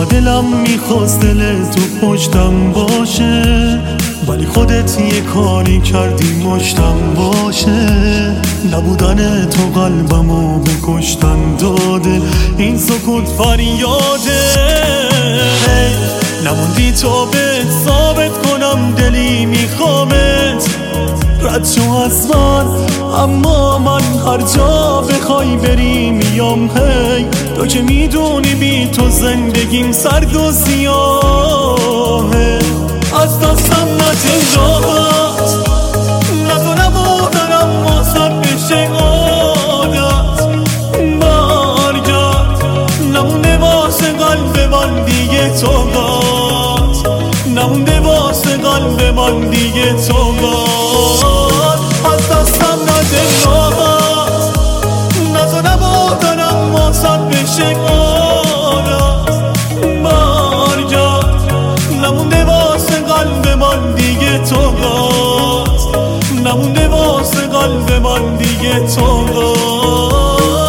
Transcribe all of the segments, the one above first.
دلم میخواست دل تو پشتم باشه، ولی خودت یه کاری کردی مشتم باشه. نبودن تو قلبمو به کشتن داده، این سکوت فریاده. نموندی تا بهت ثابت کنم دلی میخوامت، رد شو از من اما من هر جا بخوای بری میام. هی تو که میدونی بی تو زندگیم سرد و سیاهه. از دستم نده راحت، نزو نبودنم واسد بشه عادت. برگرد نمونده واسه قلب من دیگه طاقت، نمونده واسه قلب من دیگه طاقت. از دستم نده راحت، نزو نبودنم واسد بشه عادت. برگرد نمونده واسه قلب من دیگه طاقت، نمونده واسه قلب من دیگه طاقت.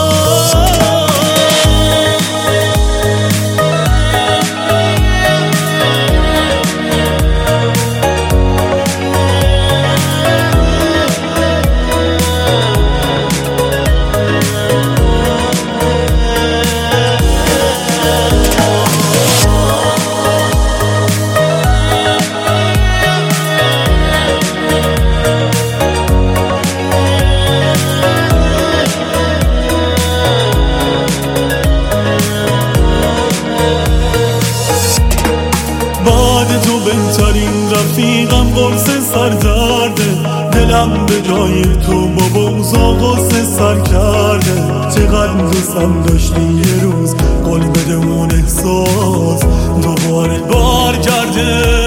بعد تو بهترین رفیقم قرص سردرده، دلم به جای تو با بغضا غصه سر کرده. چقدر دوستم داشتی یه روز قول بده اون احساس دوباره بار کرده.